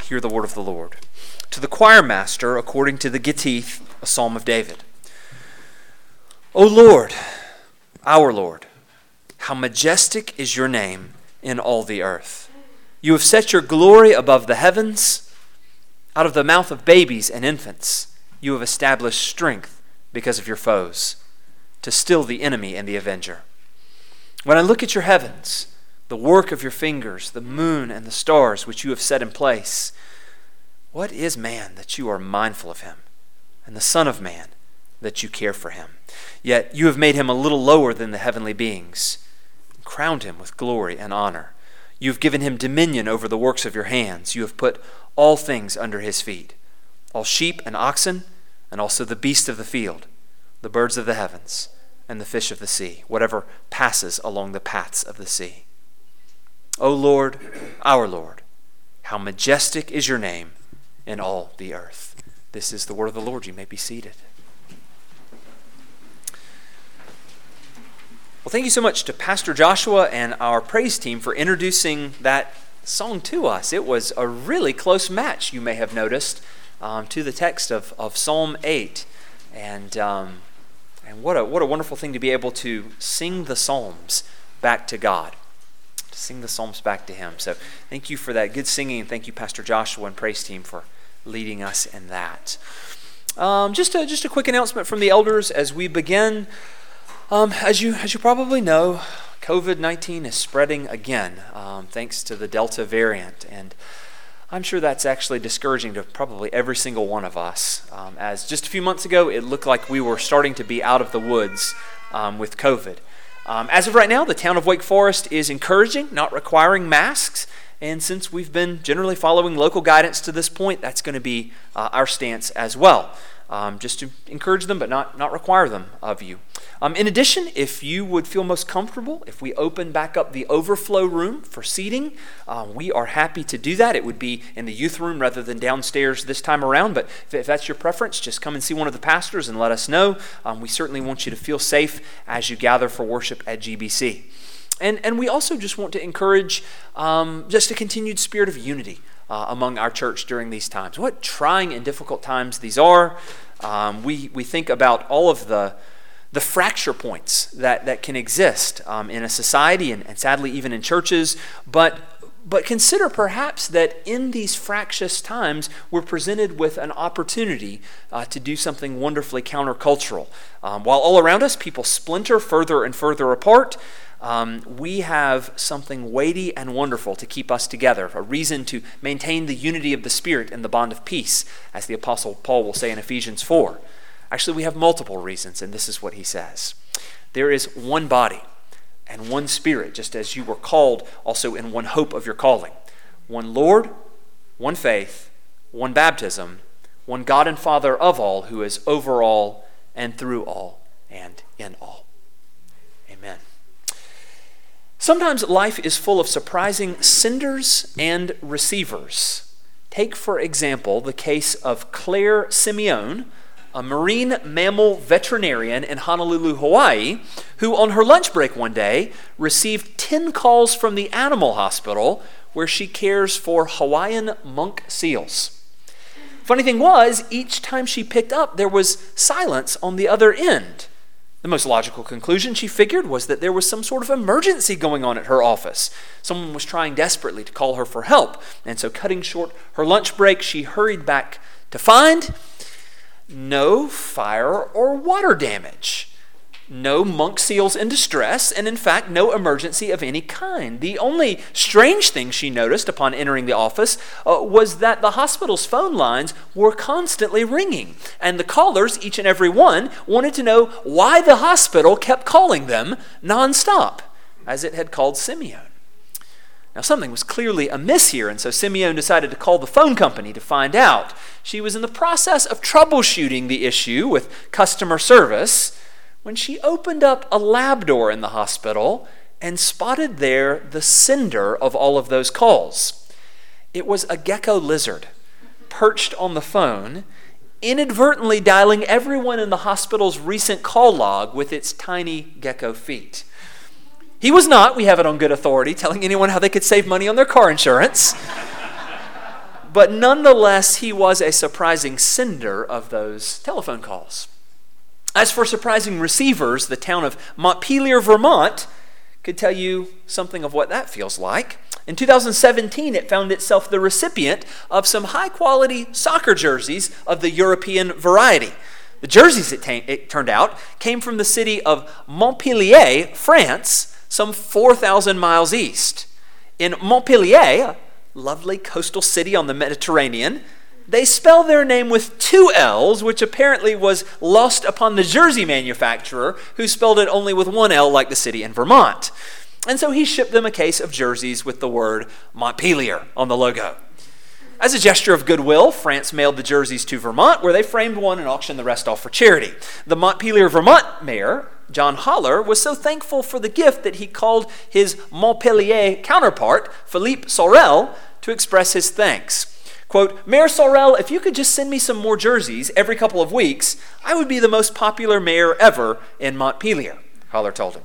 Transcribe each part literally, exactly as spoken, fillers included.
Hear the word of the Lord. To the choir master, according to the Gittith, a psalm of David. O Lord, our Lord, how majestic is your name in all the earth. You have set your glory above the heavens. Out of the mouth of babies and infants, you have established strength because of your foes, to still the enemy and the avenger. When I look at your heavens, the work of your fingers, the moon and the stars which you have set in place, what is man that you are mindful of him, and the Son of Man that you care for him? Yet you have made him a little lower than the heavenly beings, and crowned him with glory and honor. You have given him dominion over the works of your hands. You have put all things under his feet, all sheep and oxen, and also the beasts of the field, the birds of the heavens, and the fish of the sea, whatever passes along the paths of the sea. O Lord, our Lord, how majestic is your name in all the earth. This is the word of the Lord. You may be seated. Well, thank you so much to Pastor Joshua and our praise team for introducing that song to us. It was a really close match, you may have noticed, um, to the text of, of Psalm eight. And um, and what a what a wonderful thing to be able to sing the Psalms back to God. To sing the Psalms back to Him. So thank you for that good singing, and thank you, Pastor Joshua and praise team, for leading us in that. Um, just a just a quick announcement from the elders as we begin. Um, as you as you probably know, covid nineteen is spreading again, um, thanks to the Delta variant, and I'm sure that's actually discouraging to probably every single one of us. Um, as just a few months ago, it looked like we were starting to be out of the woods um, with COVID. Um, as of right now, the town of Wake Forest is encouraging, not requiring masks. And since we've been generally following local guidance to this point, that's going to be uh, our stance as well. Um, just to encourage them, but not, not require them of you. Um, in addition, if you would feel most comfortable, if we open back up the overflow room for seating, uh, we are happy to do that. It would be in the youth room rather than downstairs this time around, but if, if that's your preference, just come and see one of the pastors and let us know. Um, we certainly want you to feel safe as you gather for worship at G B C. And, and we also just want to encourage um, just a continued spirit of unity Uh, among our church during these times. What trying and difficult times these are. Um, we we think about all of the the fracture points that, that can exist um, in a society and, and sadly even in churches, but but consider perhaps that in these fractious times we're presented with an opportunity uh, to do something wonderfully countercultural. Um, while all around us people splinter further and further apart, Um, we have something weighty and wonderful to keep us together, a reason to maintain the unity of the Spirit and the bond of peace, as the Apostle Paul will say in Ephesians four. Actually, we have multiple reasons, and this is what he says. There is one body and one Spirit, just as you were called also in one hope of your calling. One Lord, one faith, one baptism, one God and Father of all, who is over all and through all and in all. Amen. Sometimes life is full of surprising senders and receivers. Take, for example, the case of Claire Simeone, a marine mammal veterinarian in Honolulu, Hawaii, who on her lunch break one day received ten calls from the animal hospital where she cares for Hawaiian monk seals. Funny thing was, each time she picked up, there was silence on the other end. The most logical conclusion, she figured, was that there was some sort of emergency going on at her office. Someone was trying desperately to call her for help. And so cutting short her lunch break, she hurried back to find no fire or water damage, no monk seals in distress, and in fact, no emergency of any kind. The only strange thing she noticed upon entering the office uh, was that the hospital's phone lines were constantly ringing, and the callers, each and every one, wanted to know why the hospital kept calling them nonstop, as it had called Simeone. Now, something was clearly amiss here, and so Simeone decided to call the phone company to find out. She was in the process of troubleshooting the issue with customer service when she opened up a lab door in the hospital and spotted there the sender of all of those calls. It was a gecko lizard perched on the phone, inadvertently dialing everyone in the hospital's recent call log with its tiny gecko feet. He was not, we have it on good authority, telling anyone how they could save money on their car insurance. but nonetheless, he was a surprising sender of those telephone calls. As for surprising receivers, the town of Montpelier, Vermont, could tell you something of what that feels like. In two thousand seventeen, it found itself the recipient of some high-quality soccer jerseys of the European variety. The jerseys, it, ta- it turned out, came from the city of Montpellier, France, some four thousand miles east. In Montpellier, a lovely coastal city on the Mediterranean, they spell their name with two L's, which apparently was lost upon the jersey manufacturer, who spelled it only with one L like the city in Vermont. And so he shipped them a case of jerseys with the word Montpelier on the logo. As a gesture of goodwill, France mailed the jerseys to Vermont, where they framed one and auctioned the rest off for charity. The Montpelier, Vermont mayor, John Haller, was so thankful for the gift that he called his Montpellier counterpart, Philippe Sorel, to express his thanks. Quote, Mayor Sorel, if you could just send me some more jerseys every couple of weeks, I would be the most popular mayor ever in Montpelier, Haller told him.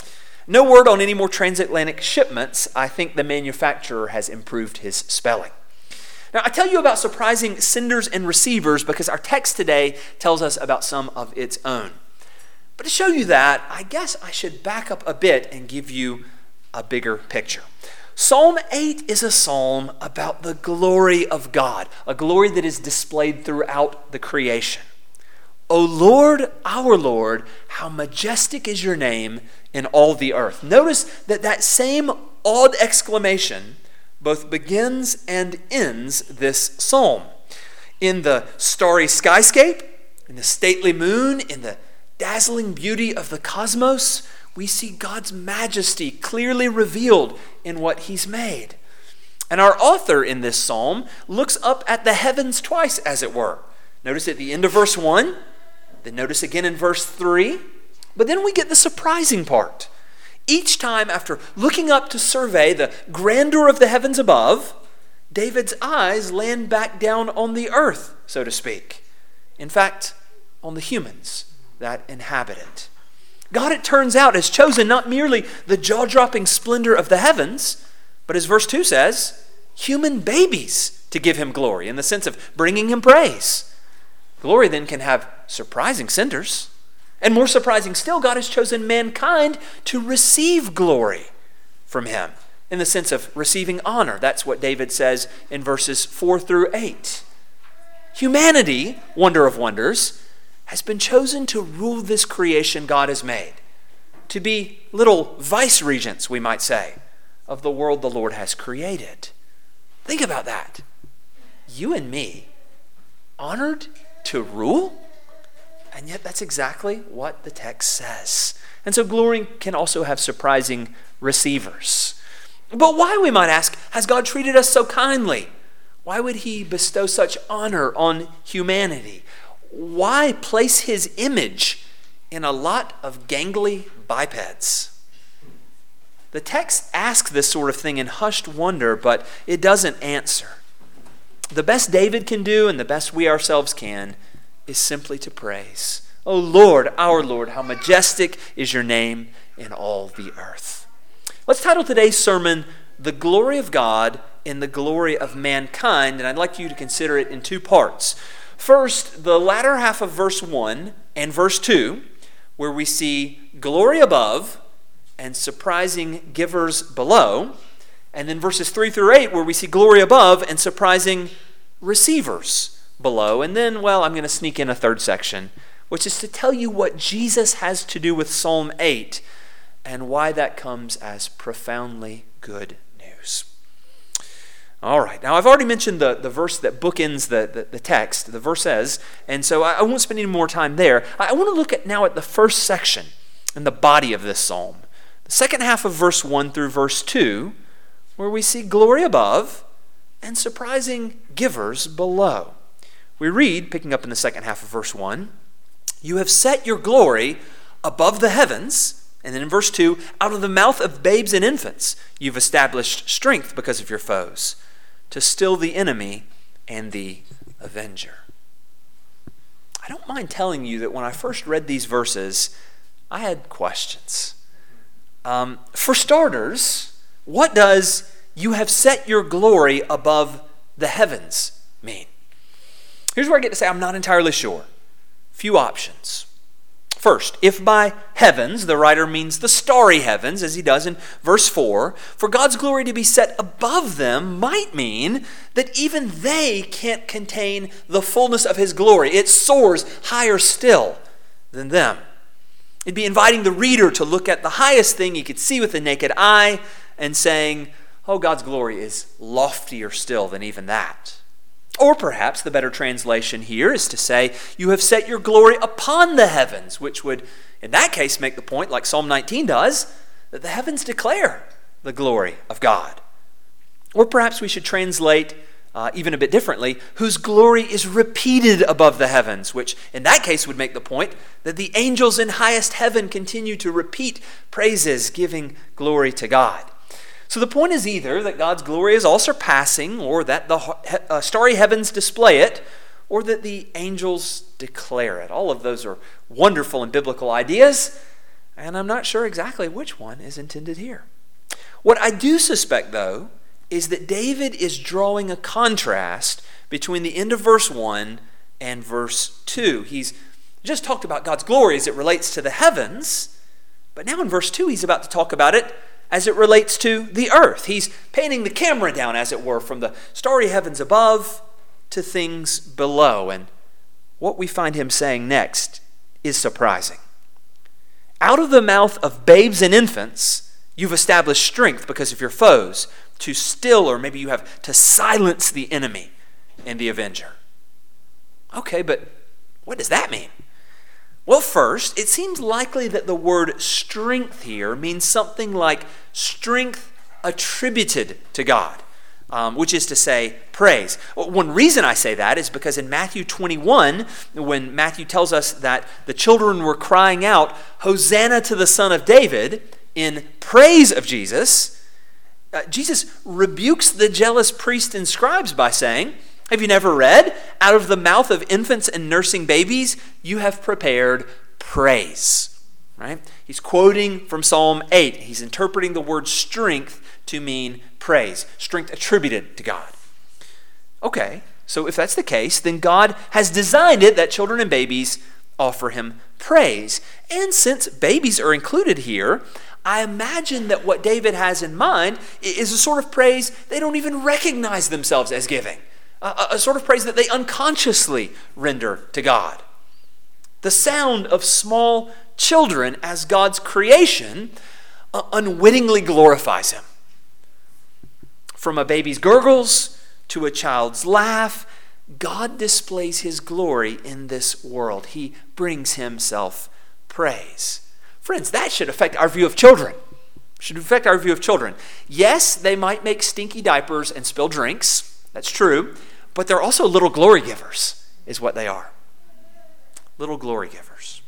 No word on any more transatlantic shipments. I think the manufacturer has improved his spelling. Now, I tell you about surprising senders and receivers because our text today tells us about some of its own. But to show you that, I guess I should back up a bit and give you a bigger picture. Psalm eight is a psalm about the glory of God, a glory that is displayed throughout the creation. O Lord, our Lord, how majestic is your name in all the earth. Notice that that same awed exclamation both begins and ends this psalm. In the starry skyscape, in the stately moon, in the dazzling beauty of the cosmos, we see God's majesty clearly revealed in what he's made. And our author in this psalm looks up at the heavens twice, as it were. Notice at the end of verse one, then notice again in verse three, but then we get the surprising part. Each time after looking up to survey the grandeur of the heavens above, David's eyes land back down on the earth, so to speak. In fact, on the humans that inhabit it. God, it turns out, has chosen not merely the jaw-dropping splendor of the heavens, but as verse two says, human babies to give him glory in the sense of bringing him praise. Glory then can have surprising senders. And more surprising still, God has chosen mankind to receive glory from him in the sense of receiving honor. That's what David says in verses four through eight. Humanity, wonder of wonders, has been chosen to rule this creation God has made, to be little vice regents, we might say, of the world the Lord has created. Think about that. You and me, honored to rule? And yet that's exactly what the text says. And so glory can also have surprising receivers. But why, we might ask, has God treated us so kindly? Why would he bestow such honor on humanity? Why place his image in a lot of gangly bipeds? The text asks this sort of thing in hushed wonder, but it doesn't answer. The best David can do and the best we ourselves can is simply to praise. O Lord, our Lord, how majestic is your name in all the earth. Let's title today's sermon, The Glory of God in the Glory of Mankind, and I'd like you to consider it in two parts. First, the latter half of verse one and verse two, where we see glory above and surprising givers below. And then verses three through eight, where we see glory above and surprising receivers below. And then, well, I'm going to sneak in a third section, which is to tell you what Jesus has to do with Psalm eight and why that comes as profoundly good news. All right, now I've already mentioned the, the verse that bookends the, the, the text, the verse says, and so I, I won't spend any more time there. I, I want to look at now at the first section and the body of this psalm. The second half of verse one through verse two, where we see glory above and surprising givers below. We read, picking up in the second half of verse one, you have set your glory above the heavens. And then in verse two, out of the mouth of babes and infants, you've established strength because of your foes, to still the enemy and the avenger. I don't mind telling you that when I first read these verses, I had questions. Um, for starters, what does you have set your glory above the heavens mean? Here's where I get to say I'm not entirely sure. Few options. First, if by heavens the writer means the starry heavens, as he does in verse four, for God's glory to be set above them might mean that even they can't contain the fullness of his glory. It soars higher still than them. It'd be inviting the reader to look at the highest thing he could see with the naked eye and saying, oh, God's glory is loftier still than even that. Or perhaps the better translation here is to say, you have set your glory upon the heavens, which would, in that case, make the point, like Psalm nineteen does, that the heavens declare the glory of God. Or perhaps we should translate uh, even a bit differently, whose glory is repeated above the heavens, which in that case would make the point that the angels in highest heaven continue to repeat praises, giving glory to God. So the point is either that God's glory is all surpassing, or that the uh, starry heavens display it, or that the angels declare it. All of those are wonderful and biblical ideas, and I'm not sure exactly which one is intended here. What I do suspect, though, is that David is drawing a contrast between the end of verse one and verse two. He's just talked about God's glory as it relates to the heavens, but now in verse two he's about to talk about it as it relates to the earth. He's painting the camera down, as it were, from the starry heavens above to things below. And what we find him saying next is surprising. Out of the mouth of babes and infants, you've established strength because of your foes, to still, or maybe you have to silence the enemy and the avenger. Okay, but what does that mean? Well, first, it seems likely that the word strength here means something like strength attributed to God, um, which is to say, praise. Well, one reason I say that is because in Matthew twenty-one, when Matthew tells us that the children were crying out, Hosanna to the Son of David, in praise of Jesus, uh, Jesus rebukes the jealous priests and scribes by saying, have you never read? Out of the mouth of infants and nursing babies, you have prepared praise. Right? He's quoting from Psalm eight. He's interpreting the word strength to mean praise. Strength attributed to God. Okay, so if that's the case, then God has designed it that children and babies offer him praise. And since babies are included here, I imagine that what David has in mind is a sort of praise they don't even recognize themselves as giving. A, a sort of praise that they unconsciously render to God. The sound of small children as God's creation uh, unwittingly glorifies him. From a baby's gurgles to a child's laugh, God displays his glory in this world. He brings himself praise. Friends, that should affect our view of children. Should affect our view of children. Yes, they might make stinky diapers and spill drinks. That's true. But they're also little glory givers, is what they are. Little glory givers.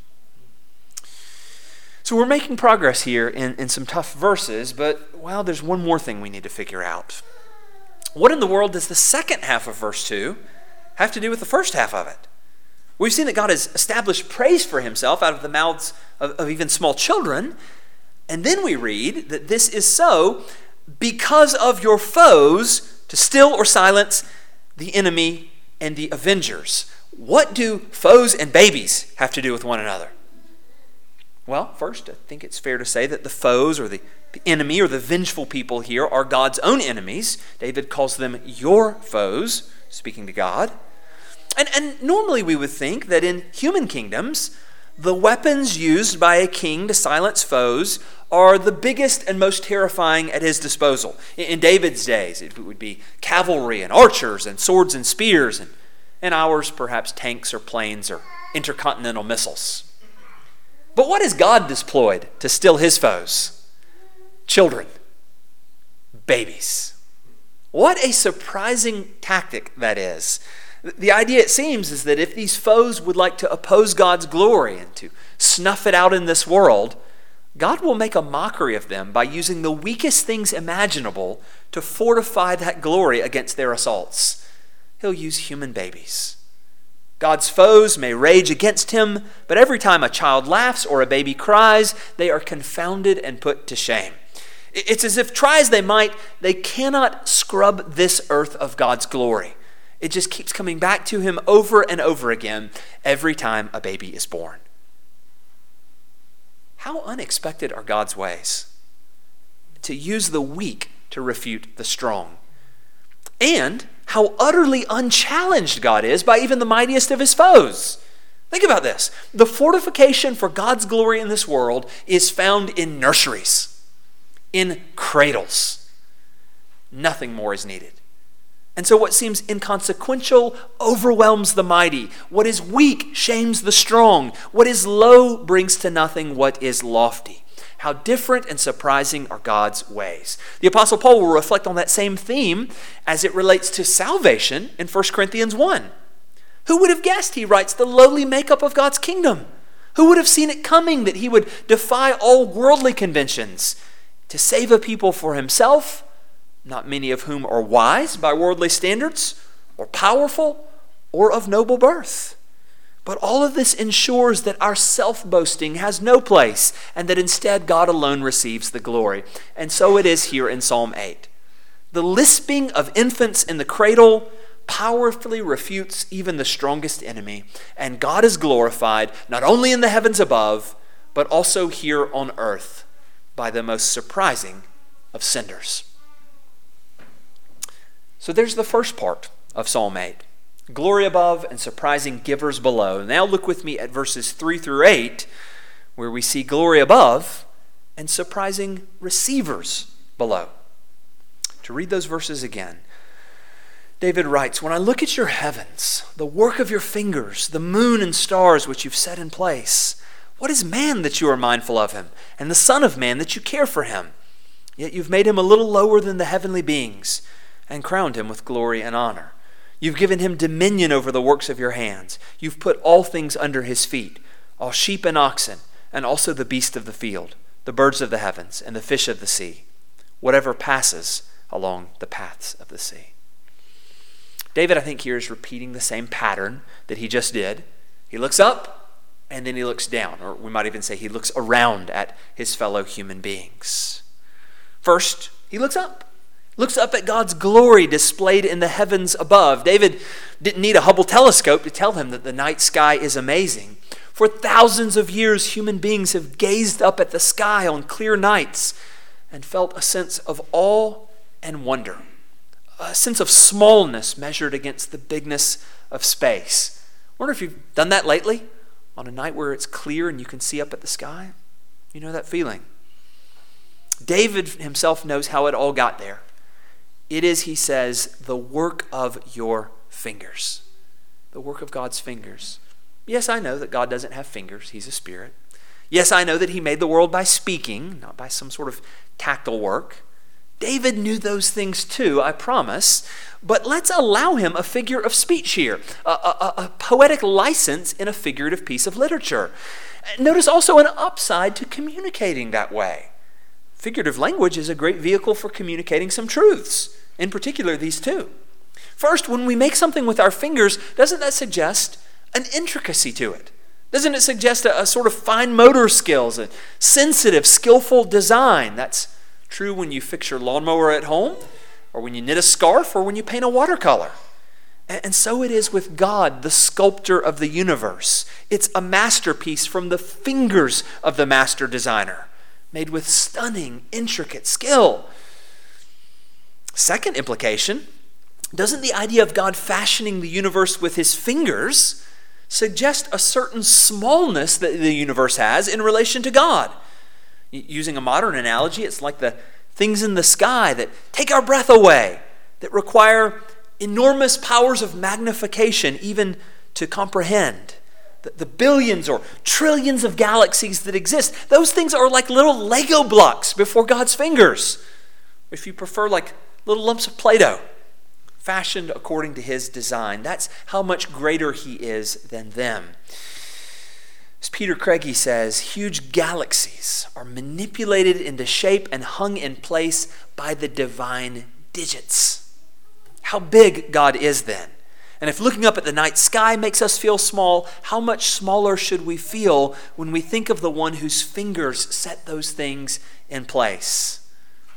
So we're making progress here in, in some tough verses, but, well, there's one more thing we need to figure out. What in the world does the second half of verse two have to do with the first half of it? We've seen that God has established praise for himself out of the mouths of, of even small children, and then we read that this is so because of your foes to still or silence the enemy and the avengers. What do foes and babies have to do with one another? Well, first, I think it's fair to say that the foes or the, the enemy or the vengeful people here are God's own enemies. David calls them your foes, speaking to God. And, and normally we would think that in human kingdoms, the weapons used by a king to silence foes are the biggest and most terrifying at his disposal. In David's days, it would be cavalry and archers and swords and spears, and in ours, perhaps tanks or planes or intercontinental missiles. But what has God deployed to still his foes? Children. Babies. What a surprising tactic that is. The idea, it seems, is that if these foes would like to oppose God's glory and to snuff it out in this world, God will make a mockery of them by using the weakest things imaginable to fortify that glory against their assaults. He'll use human babies. God's foes may rage against him, but every time a child laughs or a baby cries, they are confounded and put to shame. It's as if, try as they might, they cannot scrub this earth of God's glory. It just keeps coming back to him over and over again every time a baby is born. How unexpected are God's ways? To use the weak to refute the strong. And how utterly unchallenged God is by even the mightiest of his foes. Think about this. The fortification for God's glory in this world is found in nurseries, in cradles. Nothing more is needed. And so what seems inconsequential overwhelms the mighty. What is weak shames the strong. What is low brings to nothing what is lofty. How different and surprising are God's ways. The Apostle Paul will reflect on that same theme as it relates to salvation in First Corinthians one. Who would have guessed, he writes, the lowly makeup of God's kingdom? Who would have seen it coming that he would defy all worldly conventions to save a people for himself, not many of whom are wise by worldly standards, or powerful, or of noble birth? But all of this ensures that our self-boasting has no place, and that instead God alone receives the glory. And so it is here in Psalm eight. The lisping of infants in the cradle powerfully refutes even the strongest enemy, and God is glorified not only in the heavens above, but also here on earth by the most surprising of senders. So there's the first part of Psalm eight. Glory above and surprising givers below. Now look with me at verses three through eight, where we see glory above and surprising receivers below. To read those verses again, David writes, when I look at your heavens, the work of your fingers, the moon and stars which you've set in place, what is man that you are mindful of him, and the son of man that you care for him? Yet you've made him a little lower than the heavenly beings and crowned him with glory and honor. You've given him dominion over the works of your hands. You've put all things under his feet, all sheep and oxen, and also the beast of the field, the birds of the heavens, and the fish of the sea, whatever passes along the paths of the sea. David, I think, here is repeating the same pattern that he just did. He looks up, and then he looks down, or we might even say he looks around at his fellow human beings. First, he looks up. Looks up at God's glory displayed in the heavens above. David didn't need a Hubble telescope to tell him that the night sky is amazing. For thousands of years, human beings have gazed up at the sky on clear nights and felt a sense of awe and wonder, a sense of smallness measured against the bigness of space. I wonder if you've done that lately on a night where it's clear and you can see up at the sky. You know that feeling. David himself knows how it all got there. It is, he says, the work of your fingers. The work of God's fingers. Yes, I know that God doesn't have fingers. He's a spirit. Yes, I know that he made the world by speaking, not by some sort of tactile work. David knew those things too, I promise. But let's allow him a figure of speech here, a, a, a poetic license in a figurative piece of literature. Notice also an upside to communicating that way. Figurative language is a great vehicle for communicating some truths, in particular these two. First, when we make something with our fingers, doesn't that suggest an intricacy to it? Doesn't it suggest a, a sort of fine motor skills, a sensitive, skillful design? That's true when you fix your lawnmower at home, or when you knit a scarf, or when you paint a watercolor. And, and so it is with God, the sculptor of the universe. It's a masterpiece from the fingers of the master designer, made with stunning, intricate skill. Second implication, doesn't the idea of God fashioning the universe with his fingers suggest a certain smallness that the universe has in relation to God? Using a modern analogy, it's like the things in the sky that take our breath away, that require enormous powers of magnification even to comprehend. The billions or trillions of galaxies that exist, those things are like little Lego blocks before God's fingers. If you prefer, like little lumps of Play-Doh, fashioned according to his design. That's how much greater he is than them. As Peter Craigie says, huge galaxies are manipulated into shape and hung in place by the divine digits. How big God is then. And if looking up at the night sky makes us feel small, how much smaller should we feel when we think of the one whose fingers set those things in place?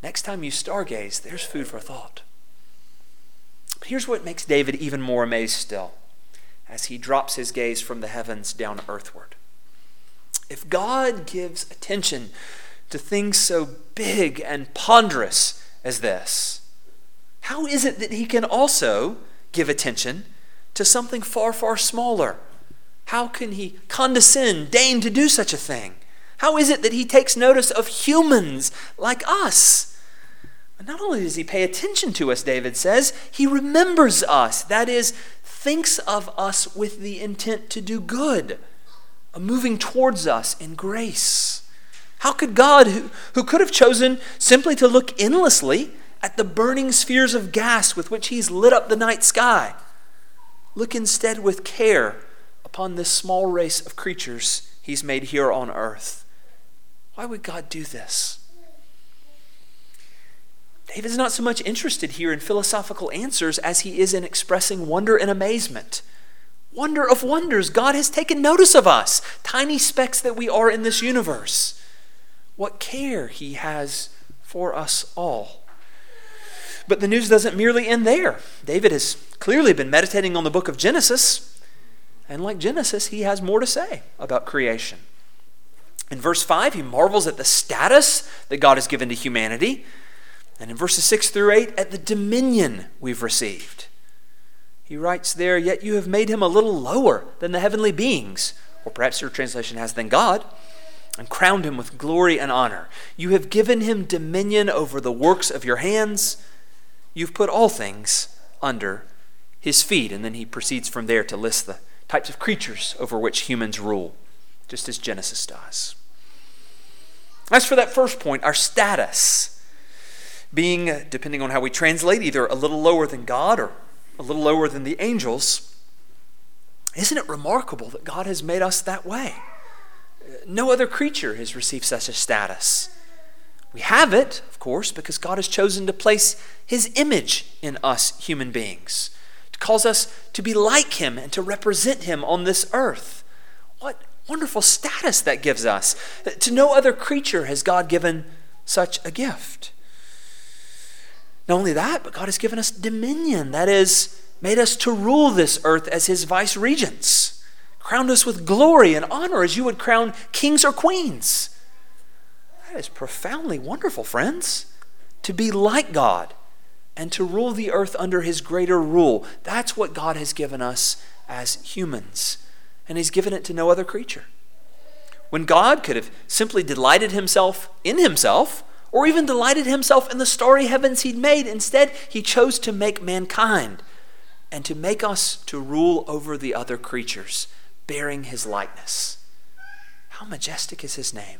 Next time you stargaze, there's food for thought. But here's what makes David even more amazed still, as he drops his gaze from the heavens down earthward. If God gives attention to things so big and ponderous as this, how is it that he can also give attention to something far, far smaller? How can he condescend, deign to do such a thing? How is it that he takes notice of humans like us? And not only does he pay attention to us, David says, he remembers us. That is, thinks of us with the intent to do good, a moving towards us in grace. How could God, who, who could have chosen simply to look endlessly at the burning spheres of gas with which he's lit up the night sky, look instead with care upon this small race of creatures he's made here on earth? Why would God do this? David's not so much interested here in philosophical answers as he is in expressing wonder and amazement. Wonder of wonders, God has taken notice of us, tiny specks that we are in this universe. What care he has for us all. But the news doesn't merely end there. David has clearly been meditating on the book of Genesis, and like Genesis, he has more to say about creation. In verse five, he marvels at the status that God has given to humanity, and in verses six through eight, at the dominion we've received. He writes there, "Yet you have made him a little lower than the heavenly beings," or perhaps your translation has "than God, and crowned him with glory and honor. You have given him dominion over the works of your hands. You've put all things under his feet." And then he proceeds from there to list the types of creatures over which humans rule, just as Genesis does. As for that first point, our status, being, depending on how we translate, either a little lower than God or a little lower than the angels, isn't it remarkable that God has made us that way? No other creature has received such a status. We have it, of course, because God has chosen to place his image in us human beings, to cause us to be like him and to represent him on this earth. What wonderful status that gives us. To no other creature has God given such a gift. Not only that, but God has given us dominion. That is, made us to rule this earth as his vice regents, crowned us with glory and honor as you would crown kings or queens. That is profoundly wonderful, friends. To be like God and to rule the earth under his greater rule. That's what God has given us as humans. And he's given it to no other creature. When God could have simply delighted himself in himself, or even delighted himself in the starry heavens he'd made, instead he chose to make mankind and to make us to rule over the other creatures, bearing his likeness. How majestic is his name.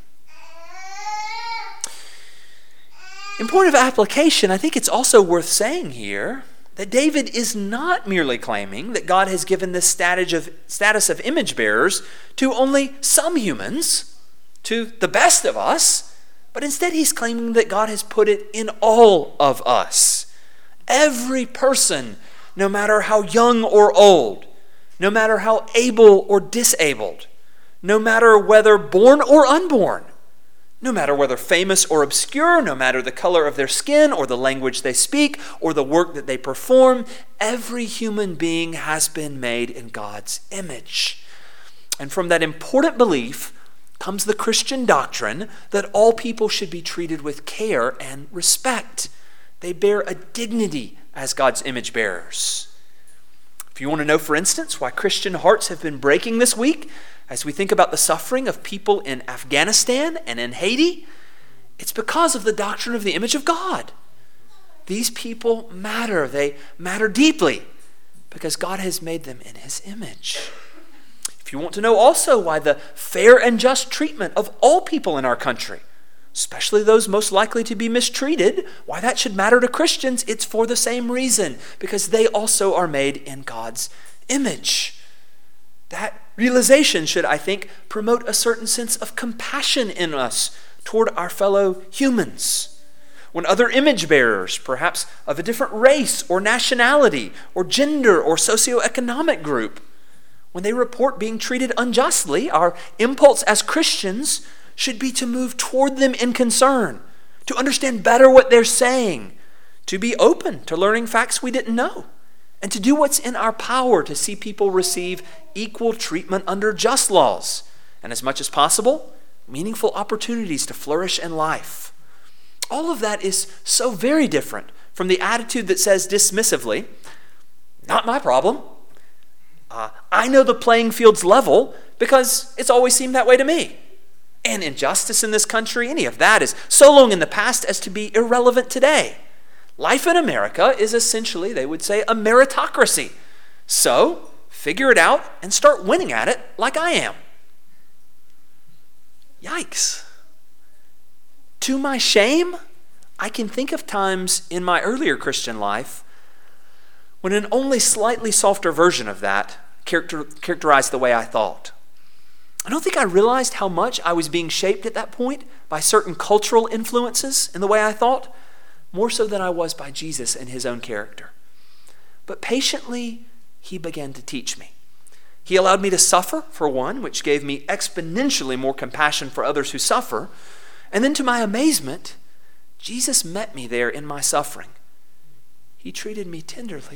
In point of application, I think it's also worth saying here that David is not merely claiming that God has given this status of, status of image bearers to only some humans, to the best of us, but instead he's claiming that God has put it in all of us. Every person, no matter how young or old, no matter how able or disabled, no matter whether born or unborn, no matter whether famous or obscure, no matter the color of their skin or the language they speak or the work that they perform, every human being has been made in God's image. And from that important belief comes the Christian doctrine that all people should be treated with care and respect. They bear a dignity as God's image bearers. If you want to know, for instance, why Christian hearts have been breaking this week, as we think about the suffering of people in Afghanistan and in Haiti, it's because of the doctrine of the image of God. These people matter. They matter deeply because God has made them in his image. If you want to know also why the fair and just treatment of all people in our country, especially those most likely to be mistreated, why that should matter to Christians, it's for the same reason, because they also are made in God's image. That realization should, I think, promote a certain sense of compassion in us toward our fellow humans. When other image bearers, perhaps of a different race or nationality or gender or socioeconomic group, when they report being treated unjustly, our impulse as Christians should be to move toward them in concern, to understand better what they're saying, to be open to learning facts we didn't know, and to do what's in our power to see people receive equal treatment under just laws, and as much as possible, meaningful opportunities to flourish in life. All of that is so very different from the attitude that says dismissively, not my problem. Uh, I know the playing field's level because it's always seemed that way to me. And injustice in this country, any of that is so long in the past as to be irrelevant today. Life in America is essentially, they would say, a meritocracy. So, figure it out and start winning at it like I am. Yikes. To my shame, I can think of times in my earlier Christian life when an only slightly softer version of that character, characterized the way I thought. I don't think I realized how much I was being shaped at that point by certain cultural influences in the way I thought, more so than I was by Jesus and his own character. But patiently, he began to teach me. He allowed me to suffer, for one, which gave me exponentially more compassion for others who suffer. And then to my amazement, Jesus met me there in my suffering. He treated me tenderly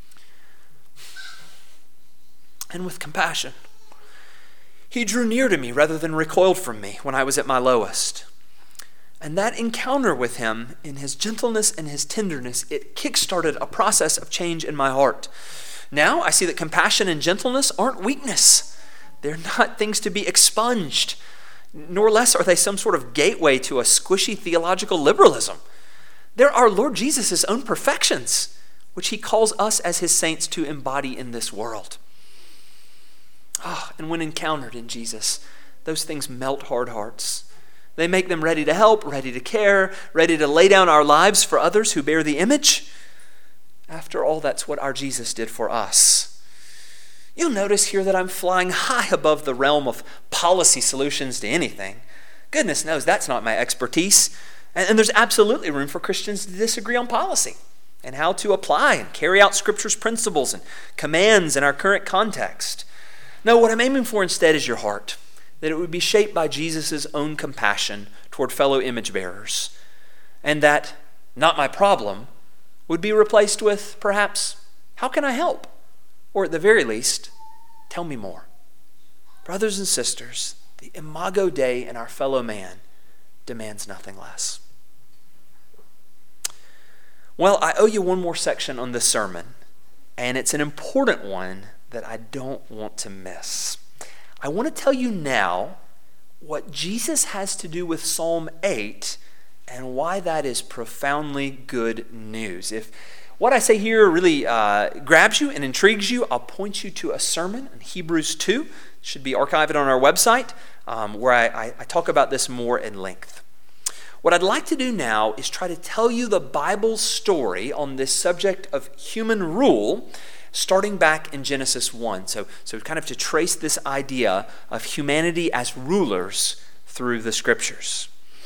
and with compassion. He drew near to me rather than recoiled from me when I was at my lowest. And that encounter with him, in his gentleness and his tenderness, it kick-started a process of change in my heart. Now I see that compassion and gentleness aren't weakness. They're not things to be expunged, nor less are they some sort of gateway to a squishy theological liberalism. They're our Lord Jesus' own perfections, which he calls us as his saints to embody in this world. Ah, and when encountered in Jesus, those things melt hard hearts. They make them ready to help, ready to care, ready to lay down our lives for others who bear the image. After all, that's what our Jesus did for us. You'll notice here that I'm flying high above the realm of policy solutions to anything. Goodness knows that's not my expertise. And, and there's absolutely room for Christians to disagree on policy and how to apply and carry out Scripture's principles and commands in our current context. No, what I'm aiming for instead is your heart, that it would be shaped by Jesus' own compassion toward fellow image bearers, and that, not my problem, would be replaced with, perhaps, how can I help? Or at the very least, tell me more. Brothers and sisters, the imago Dei in our fellow man demands nothing less. Well, I owe you one more section on this sermon, and it's an important one that I don't want to miss. I want to tell you now what Jesus has to do with Psalm eight and why that is profoundly good news. If what I say here really uh, grabs you and intrigues you, I'll point you to a sermon in Hebrews two. It should be archived on our website, um, where I, I, I talk about this more in length. What I'd like to do now is try to tell you the Bible's story on this subject of human rule, starting back in Genesis one. So, so kind of to trace this idea of humanity as rulers through the Scriptures.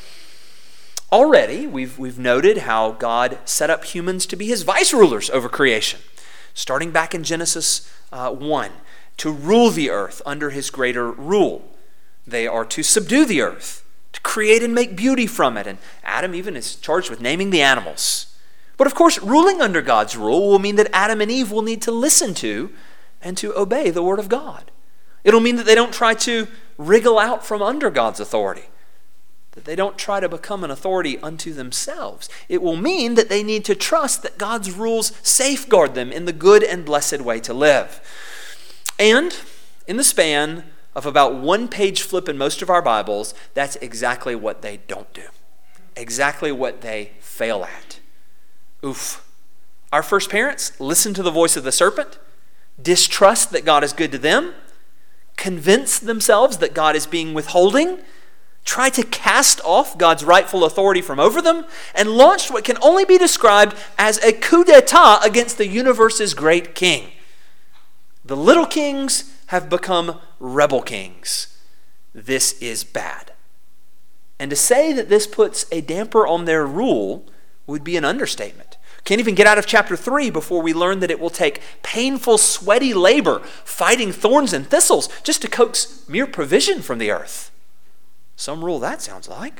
Already, we've, we've noted how God set up humans to be his vice rulers over creation, starting back in Genesis uh, one, to rule the earth under his greater rule. They are to subdue the earth, to create and make beauty from it, and Adam even is charged with naming the animals. But of course, ruling under God's rule will mean that Adam and Eve will need to listen to and to obey the Word of God. It'll mean that they don't try to wriggle out from under God's authority, that they don't try to become an authority unto themselves. It will mean that they need to trust that God's rules safeguard them in the good and blessed way to live. And in the span of about one page flip in most of our Bibles, that's exactly what they don't do. Exactly what they fail at. Oof. Our first parents listen to the voice of the serpent, distrust that God is good to them, convince themselves that God is being withholding, try to cast off God's rightful authority from over them, and launched what can only be described as a coup d'etat against the universe's great king. The little kings have become rebel kings. This is bad. And to say that this puts a damper on their rule would be an understatement. Can't even get out of chapter three before we learn that it will take painful, sweaty labor, fighting thorns and thistles, just to coax mere provision from the earth. Some rule that sounds like.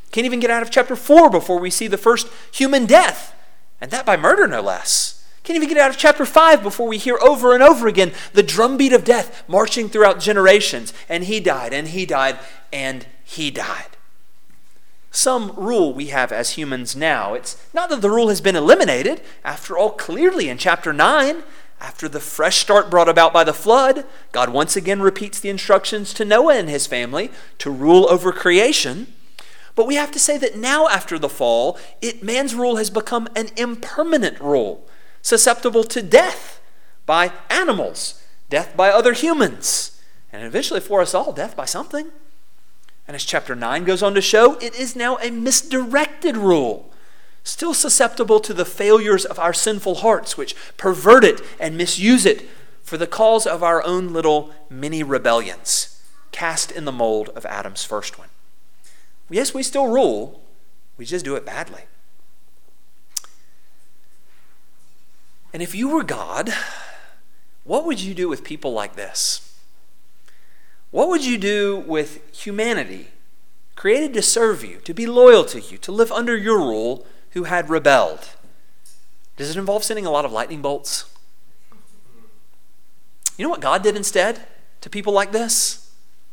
Can't even get out of chapter four before we see the first human death, and that by murder no less. Can't even get out of chapter five before we hear over and over again the drumbeat of death marching throughout generations. And he died, and he died, and he died. Some rule we have as humans now. It's not that the rule has been eliminated. After all, clearly in chapter nine, after the fresh start brought about by the flood, God once again repeats the instructions to Noah and his family to rule over creation. But we have to say that now after the fall, it, man's rule has become an impermanent rule, susceptible to death by animals, death by other humans, and eventually for us all, death by something. And as chapter nine goes on to show, it is now a misdirected rule, still susceptible to the failures of our sinful hearts, which pervert it and misuse it for the cause of our own little mini rebellions, cast in the mold of Adam's first one. Yes, we still rule, we just do it badly. And if you were God, what would you do with people like this? What would you do with humanity created to serve you, to be loyal to you, to live under your rule, who had rebelled? Does it involve sending a lot of lightning bolts? You know what God did instead to people like this?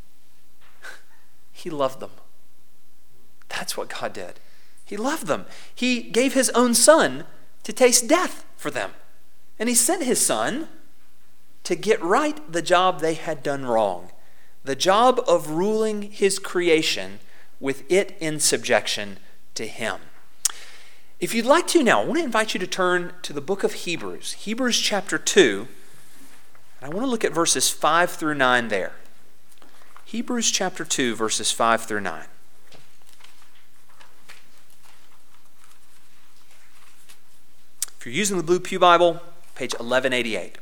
He loved them. That's what God did. He loved them. He gave his own son to taste death for them. And he sent his son to get right the job they had done wrong, the job of ruling his creation with it in subjection to him. If you'd like to now, I want to invite you to turn to the book of Hebrews, Hebrews chapter two. And I want to look at verses five through nine there. Hebrews chapter two, verses five through nine. If you're using the Blue Pew Bible, page eleven eighty-eight.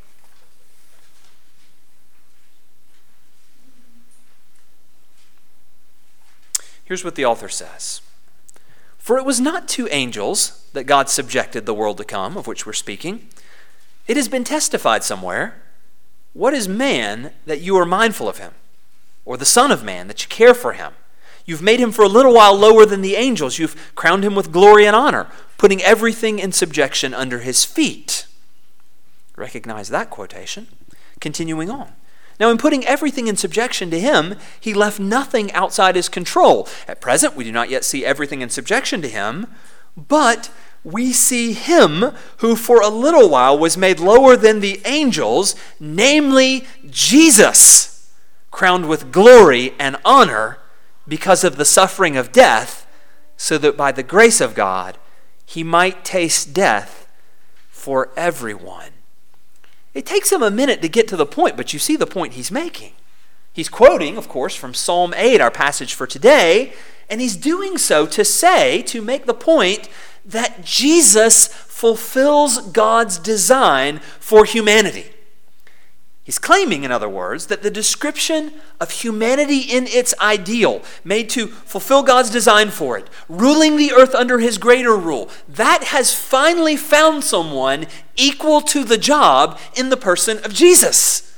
Here's what the author says. For it was not to angels that God subjected the world to come, of which we're speaking. It has been testified somewhere. What is man that you are mindful of him? Or the Son of Man that you care for him? You've made him for a little while lower than the angels. You've crowned him with glory and honor, putting everything in subjection under his feet. Recognize that quotation. Continuing on. Now, in putting everything in subjection to him, he left nothing outside his control. At present, we do not yet see everything in subjection to him, but we see him who for a little while was made lower than the angels, namely Jesus, crowned with glory and honor because of the suffering of death, so that by the grace of God, he might taste death for everyone. It takes him a minute to get to the point, but you see the point he's making. He's quoting, of course, from Psalm eight, our passage for today, and he's doing so to say, to make the point that Jesus fulfills God's design for humanity. He's claiming, in other words, that the description of humanity in its ideal, made to fulfill God's design for it, ruling the earth under his greater rule, that has finally found someone equal to the job in the person of Jesus.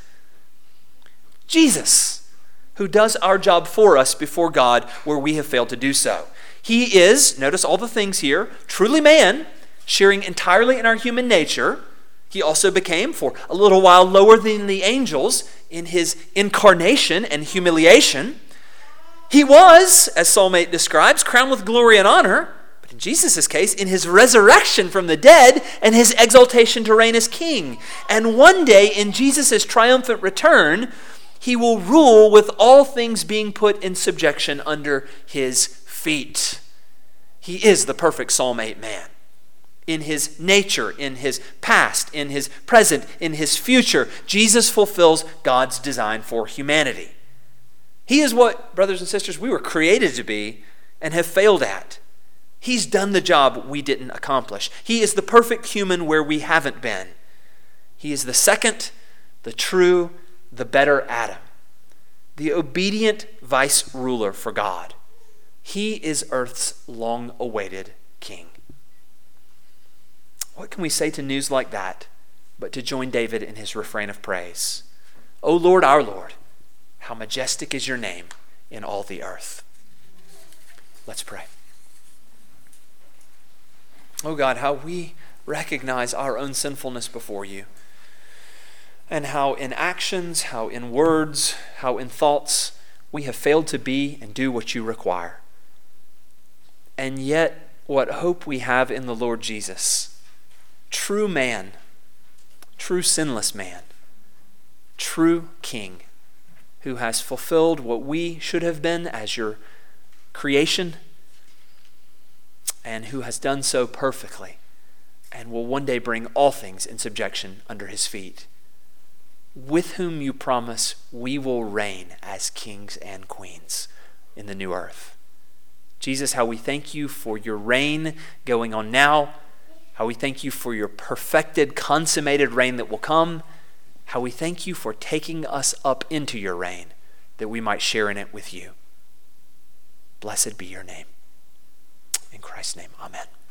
Jesus, who does our job for us before God where we have failed to do so. He is, notice all the things here, truly man, sharing entirely in our human nature. He also became, for a little while, lower than the angels in his incarnation and humiliation. He was, as Psalm eight describes, crowned with glory and honor, but in Jesus' case, in his resurrection from the dead and his exaltation to reign as king. And one day, in Jesus' triumphant return, he will rule with all things being put in subjection under his feet. He is the perfect Psalm eight man. In his nature, in his past, in his present, in his future, Jesus fulfills God's design for humanity. He is what, brothers and sisters, we were created to be and have failed at. He's done the job we didn't accomplish. He is the perfect human where we haven't been. He is the second, the true, the better Adam, the obedient vice ruler for God. He is earth's long-awaited king. What can we say to news like that but to join David in his refrain of praise? O Lord, our Lord, how majestic is your name in all the earth. Let's pray. Oh God, how we recognize our own sinfulness before you, and how in actions, how in words, how in thoughts, we have failed to be and do what you require. And yet, what hope we have in the Lord Jesus, true man, true sinless man, true King, who has fulfilled what we should have been as your creation, and who has done so perfectly, and will one day bring all things in subjection under his feet, with whom you promise we will reign as kings and queens in the new earth. Jesus, how we thank you for your reign going on now, how we thank you for your perfected, consummated reign that will come, how we thank you for taking us up into your reign, that we might share in it with you. Blessed be your name. In Christ's name, amen.